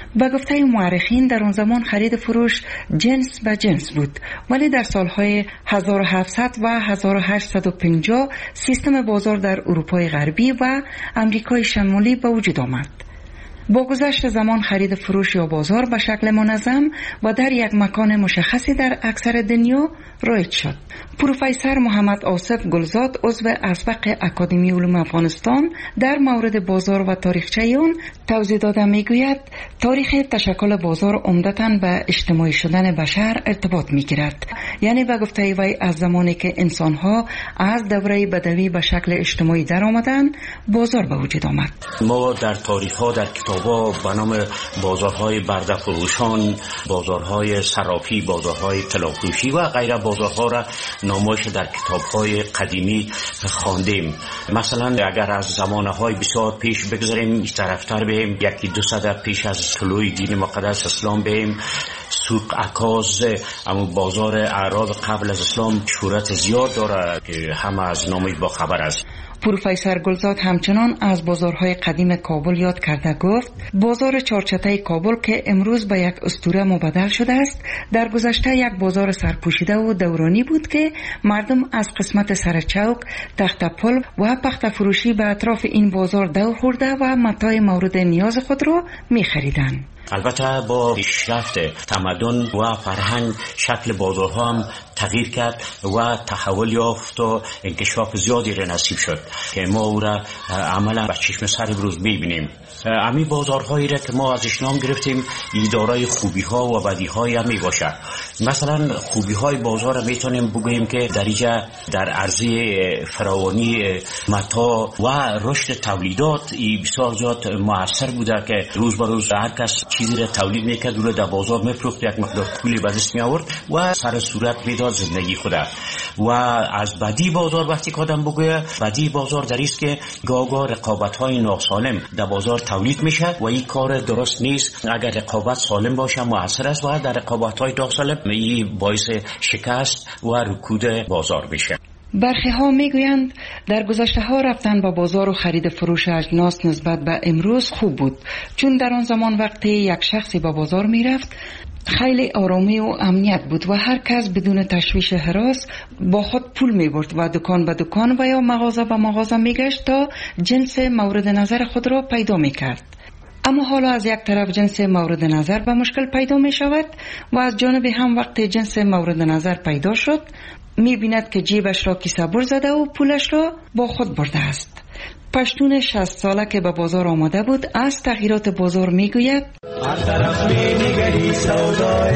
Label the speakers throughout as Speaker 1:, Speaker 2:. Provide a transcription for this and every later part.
Speaker 1: به گفته مورخین در آن زمان خرید فروش جنس به جنس بود، ولی در سالهای 1700 و 1850 سیستم بازار در اروپای غربی و امریکای شمالی به وجود آمد. با گذشت زمان خرید فروش یا بازار به شکل منظم و در یک مکان مشخصی در اکثر دنیا رایج شد. پروفسور محمد آصف گلزاد عضو اسبق اکادمی علوم افغانستان در مورد بازار و تاریخچه آن توضیح داده میگوید تاریخ تشکل بازار عمدتاً به اجتماعی شدن بشر ارتباط میگیرد. یعنی به گفته وی از زمانی که انسانها از دوره بدوی به شکل اجتماعی در آمدند بازار به وجود آمد.
Speaker 2: ما در تاریخ ها در کتاب‌ها به نام بازارهای برده فروشان، بازارهای صرافی، بازارهای طلافروشی و غیره بازارها را نمایش در کتاب‌های قدیمی خواندیم. مثلا اگر از زمانهای بسیار پیش بگذاریم طرفتر بیم، یکی 200 پیش از طلوع دین مقدس اسلام بیم، سوق عکاظ اما بازار اعراب قبل از اسلام شهرت زیاد داره که همه از نامش با خبر است.
Speaker 1: پروفسور گلزاد همچنان از بازارهای قدیم کابل یاد کرده گفت بازار چارچته کابل که امروز به یک اسطوره مبدل شده است در گذشته یک بازار سرپوشیده و دورانی بود که مردم از قسمت سرچوک، تخت پل و پخت فروشی به اطراف این بازار دور خورده و متاع مورد نیاز خود را می خریدند.
Speaker 2: البته با پیشرفت تمدن و فرهنگ شکل بازارها هم تغییر کرد و تحول یافت و انکشاف زیادی را نصیب شد که ما او را عملا به چشم سر امروز می‌بینیم. امی بازارهایی را که ما ازش نام گرفتیم دارای خوبی‌ها و بدی‌های هم میباشد. مثلا خوبی‌های بازار را میتونیم بگوییم که در عرضه فراوانی متاع و رشد تولیدات بسیار زیاد مؤثر بوده که روز به روز هر کس چیزی را تولید میکرد و در بازار میفروخت، یک مقدار پولی به دست می آورد و سر صورت میداد زندگی خوده. و از بدی بازار وقتی که آدم بگوید بدی بازار در است که گاه رقابت‌های ناسالم در بازار تولید میشه و این کار درست نیست. اگر رقابت سالم باشه مؤثر است و در رقابت‌های ناسالم این باعث شکست و رکود بازار میشه.
Speaker 1: برخی ها میگویند در گذشته ها رفتن با بازار و خرید فروش اجناس نسبت به امروز خوب بود، چون در آن زمان وقتی یک شخصی با بازار میرفت خیلی آرامی و امنیت بود و هر کس بدون تشویش هراس با خود پول می برد و دکان به دکان و یا مغازه به مغازه می گشت تا جنس مورد نظر خود را پیدا می کرد. اما حالا از یک طرف جنس مورد نظر به مشکل پیدا می شود و از جانب هم وقتی جنس مورد نظر پیدا شد می بیند که جیبش را کیسه بر زده و پولش را با خود برده است. پشتون 60 ساله که به بازار آمده بود از تغییرات بازار می گوید
Speaker 3: هر طرف می نگری سودای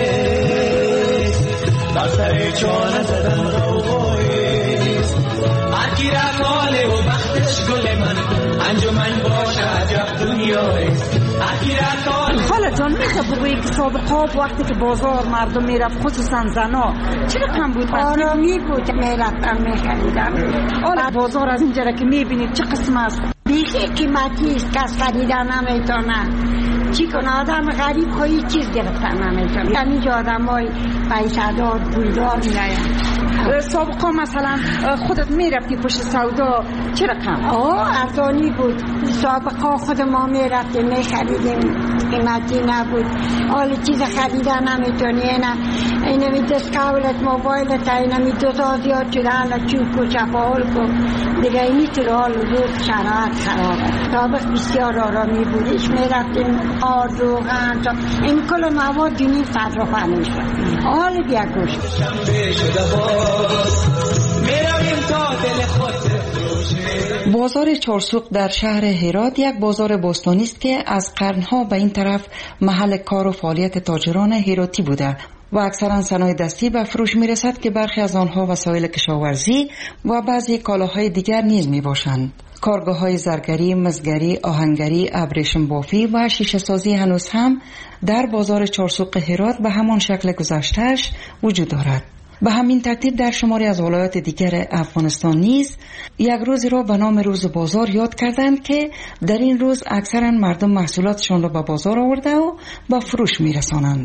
Speaker 3: در سر چانه زدن غوغایست هر کی را ماله و بختش گل من انجمن باشه عجب دنیایست هر کی را
Speaker 4: خاله جان میشه بگویی که سابقا وقتی که بازار مردم میرفت خصوصا زنا چه رقم بود؟
Speaker 5: آرامی بود، میرفتن میخریدن.
Speaker 4: حالا بازار از اینجا که میبینید چه قسم است؟
Speaker 5: بیخی قیمتی است، کس خریدن نمیتونه. چی کنه آدم غریب خواهی چیز گرفتن نمیتونه. اینجا آدم های پیسدار پولدار میراین.
Speaker 4: سابقا مثلا خودت میرفتی پشت سودا چه رقم؟
Speaker 5: ارزانی بود. سابقا خود ما میرفتیم میخریدیم، قیمتی نبود. حالا چیز خریدن نمیتونی. اینمی دسکاولت موبایلت اینمی دوتا زیاد شده حالا چوب و چپاول کن دیگه اینی تو حال روز شرایط خرابه. سابق بسیار آرامی بود. ایش میرفتیم روغن این کل مواد دینی صرفه نمیشه. حال بیا گوش
Speaker 1: بازار چارسوق در شهر هرات یک بازار باستانی است که از قرنها به این طرف محل کار و فعالیت تاجران هراتی بوده و اکثرا صنایع دستی به فروش میرسد که برخی از آنها وسایل کشاورزی و بعضی کالاهای دیگر نیز می باشند. کارگاه‌های زرگری، مزگری، آهنگری، ابریشم بافی و شیشه سازی هنوز هم در بازار چارسوق هرات به همان شکل گذشته‌اش وجود دارد. به همین ترتیب در شماری از ولایات دیگر افغانستان نیز یک روزی را به نام روز بازار یاد کردند که در این روز اکثرا مردم محصولاتشان را به بازار آورده و به فروش می‌رسانند.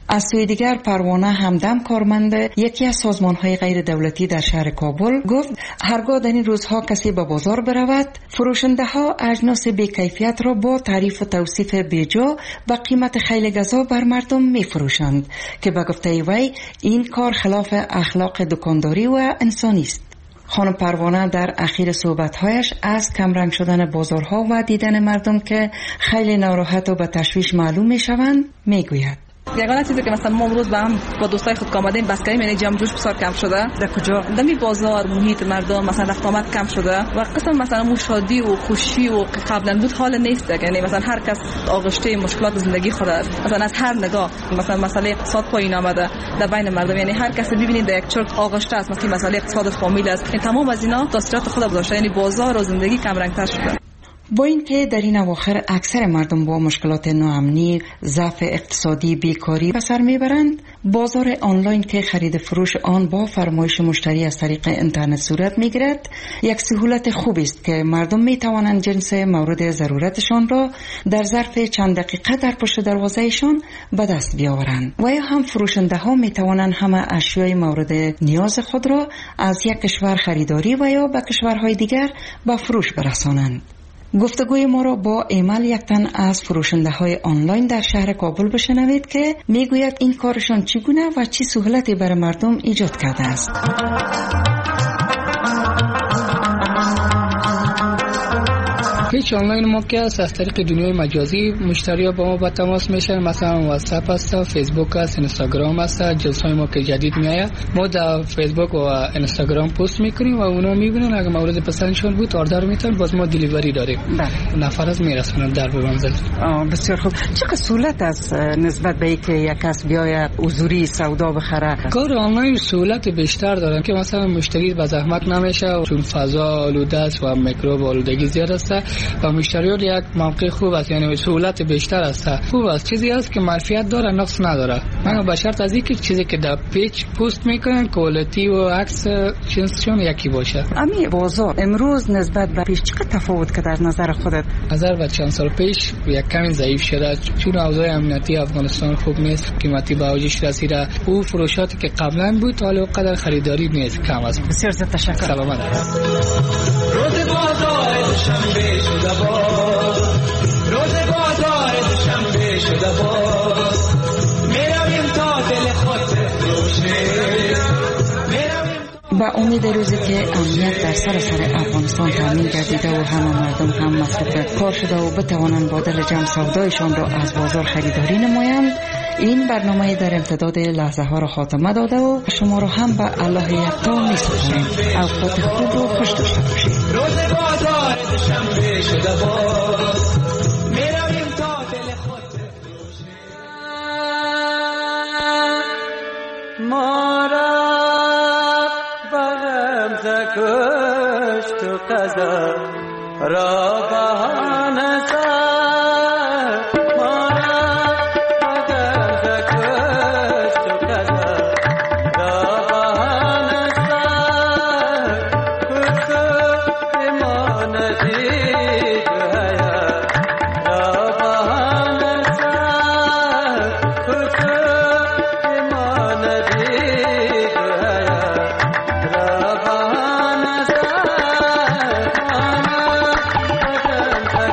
Speaker 1: از سوی دیگر پروانه همدم کارمند یکی از سازمان‌های غیر دولتی در شهر کابل گفت هرگاه در این روزها کسی به بازار برود فروشنده‌ها اجناس بی‌کیفیت را با تعریف و توصیف بیجا و قیمت خیلی گزا بر مردم می‌فروشند که به گفته وی این کار خلاف اخلاق دکانداری و انسانی است. خانم پروانه در اخیر صحبت‌هایش از کمرنگ شدن بازارها و دیدن مردم که خیلی ناراحت و به تشویش معلوم می‌شوند میگوید
Speaker 6: یگانه چیزی که مثلا ما امروز با هم با دوستای خود آمدیم بس کردیم یعنی جمع جوش بسیار کم شده.
Speaker 1: در کجا؟
Speaker 6: در می بازار محیط مردم مثلا رفت آمد کم شده و قسم مثلا مو شادی و خوشی و قبلا بود حال نیست. یعنی مثلا هر کس آغشته مشکلات زندگی خود است. مثلا از هر نگاه مثلا مسئله اقتصاد پایین آمده در بین مردم، یعنی هر کس ببینید در یک چرخ آغشته است، مثلا مسئله اقتصاد فامیل است. این تمام از اینا تاثیرات خود گذاشته، یعنی بازار و زندگی کم رنگ تر شده.
Speaker 1: با اینکه در این اواخر اکثر مردم با مشکلات ناامنی، ضعف اقتصادی، بیکاری به سر میبرند، بازار آنلاین که خرید فروش آن با فرمایش مشتری از طریق اینترنت صورت میگیرد یک سهولت خوبی است که مردم میتوانند جنس مورد ضرورتشان را در ظرف چند دقیقه در پشت دروازهشان به دست بیاورند و یا هم فروشنده ها میتوانند همه اشیای مورد نیاز خود را از یک کشور خریداری و یا به کشورهای دیگر به فروش برسانند. گفتگوی ما را با ایمل یک تن از فروشنده های آنلاین در شهر کابل بشنوید که میگوید این کارشان چگونه و چه سهولتی برای مردم ایجاد کرده است.
Speaker 7: پیج آنلاین ما که است از طریق دنیای مجازی مشتری‌ها با ما با تماس میشن، مثلا واتساپ است، فیسبوک است، اینستاگرام است. جلسه‌های ما که جدید میآید ما در فیسبوک و اینستاگرام پست میکنیم و اونا میبینن، اگه مورد پسندشون بود آردر میتن، باز ما دلیوری داریم. نفر از میرسونن در به منزل.
Speaker 1: بسیار خوب. چقدر سهولت است نسبت به اینکه یک کس بیاید حضوری سودا بخره؟
Speaker 7: کار آنلاین سهولت بیشتر دارن که مثلا مشتری با زحمت نمیشه، چون فضا آلوده است و میکروب آلودگی زیاد است و مشتری‌ها یک موقع خوب است، یعنی سهولت بیشتر است. خوب است، چیزی است که معرفت داره، نقص نداره. من به شرط از اینکه چیزی که در پیج پست میکنن کوالیتی و عکس جنسشون یکی باشه.
Speaker 1: امی بازار امروز نسبت به پیش چقدر تفاوت که در نظر خودت؟
Speaker 7: نظر به چند سال پیش یک کمی ضعیف شده، چون اوضاع امنیتی افغانستان خوب نیست، قیمتی به اوجش رسیده. او فروشاتی که قبلا بود حالا قدر خریداری نیست، کم است.
Speaker 1: بسیار زیاد تشکر.
Speaker 7: سلامت.
Speaker 3: روز بازار دوشنبه شده باز، روز بازار دوشنبه شده باز، میرویم تا دل خود روشه.
Speaker 1: با امید روزی که امنیت در سراسر افغانستان تامین گردیده و همه مردم هم مصروف کار شده و بتوانند با دل جمع سودایشان را از بازار خریداری نمایند، این برنامه در امتداد لحظه ها را خاتمه داده و شما را هم به الله یکتا می سپاریم. اوقات خوب و خوش داشته باشید.
Speaker 3: روز بازار دوشنبه شده باز، میرویم تا دل خود روشه.
Speaker 8: ما را بغم زکشت و قضا را بهانه سر، ما را بغم زکشت و قضا را بهانه سر، خود ما ندید حیات را بهانه سر، خود ما ندید حیات را بهانه سر.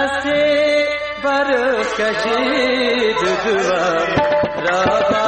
Speaker 8: دست برف کشید دوام را